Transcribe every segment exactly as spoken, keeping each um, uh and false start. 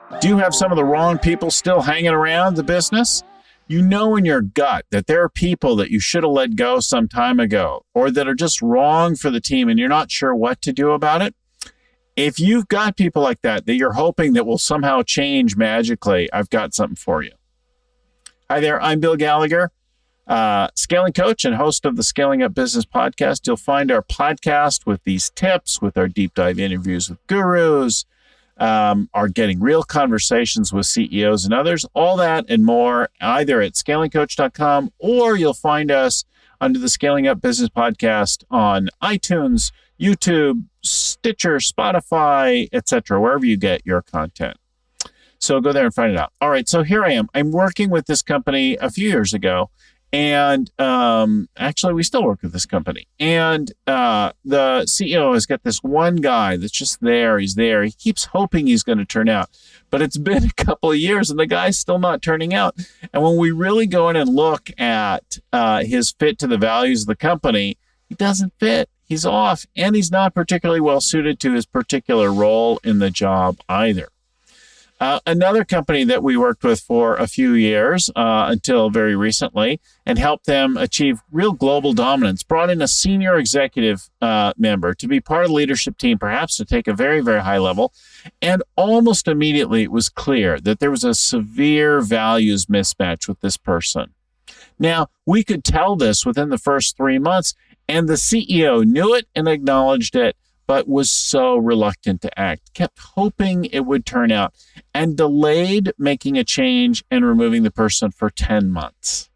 Do you have some of the wrong people still hanging around the business? You know in your gut that there are people that you should have let go some time ago or that are just wrong for the team and you're not sure what to do about it. If you've got people like that, that you're hoping that will somehow change magically, I've got something for you. Hi there, I'm Bill Gallagher, uh, scaling coach and host of the Scaling Up Business Podcast. You'll find our podcast with these tips, with our deep dive interviews with gurus, Um, are getting real conversations with C E Os and others, all that and more, either at scaling coach dot com or you'll find us under the Scaling Up Business Podcast on iTunes, YouTube, Stitcher, Spotify, et cetera, wherever you get your content. So go there and find it out. All right, so here I am. I'm working with this company a few years ago, and um, actually we still work with this company. And uh, the C E O has got this one guy that's just there. He's there. He keeps hoping he's going to turn out. But it's been a couple of years and the guy's still not turning out. And when we really go in and look at uh, his fit to the values of the company, he doesn't fit. He's off. And he's not particularly well suited to his particular role in the job either. Uh, another company that we worked with for a few years uh, until very recently and helped them achieve real global dominance, brought in a senior executive uh, member to be part of the leadership team, perhaps to take a very, very high level. And almost immediately it was clear that there was a severe values mismatch with this person. Now, we could tell this within the first three months, and the C E O knew it and acknowledged it, but was so reluctant to act, kept hoping it would turn out, and delayed making a change and removing the person for ten months.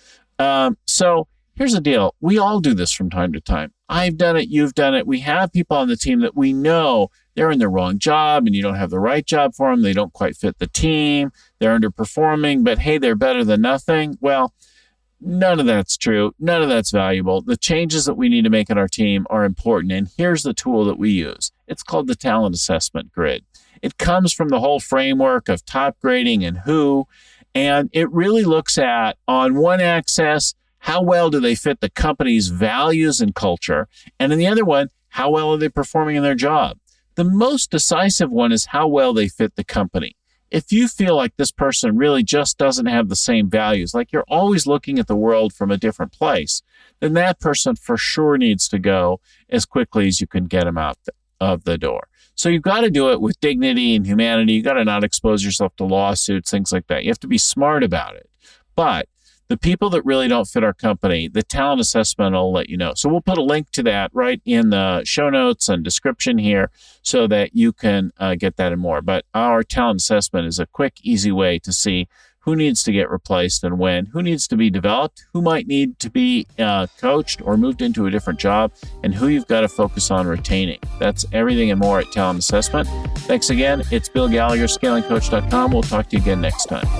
Um, so here's the deal. We all do this from time to time. I've done it. You've done it. We have people on the team that we know they're in the wrong job and you don't have the right job for them. They don't quite fit the team. They're underperforming, but hey, they're better than nothing. Well, none of that's true. None of that's valuable. The changes that we need to make in our team are important. And here's the tool that we use. It's called the Talent Assessment Grid. It comes from the whole framework of top grading and who, and it really looks at, on one axis, how well do they fit the company's values and culture? And in the other one, how well are they performing in their job? The most decisive one is how well they fit the company. If you feel like this person really just doesn't have the same values, like you're always looking at the world from a different place, then that person for sure needs to go as quickly as you can get them out of the door. So you've got to do it with dignity and humanity. You've got to not expose yourself to lawsuits, things like that. You have to be smart about it. But the people that really don't fit our company, the talent assessment will let you know. So we'll put a link to that right in the show notes and description here so that you can uh, get that and more. But our talent assessment is a quick, easy way to see who needs to get replaced and when, who needs to be developed, who might need to be uh, coached or moved into a different job, and who you've got to focus on retaining. That's everything and more at Talent Assessment. Thanks again. It's Bill Gallagher, scaling coach dot com. We'll talk to you again next time.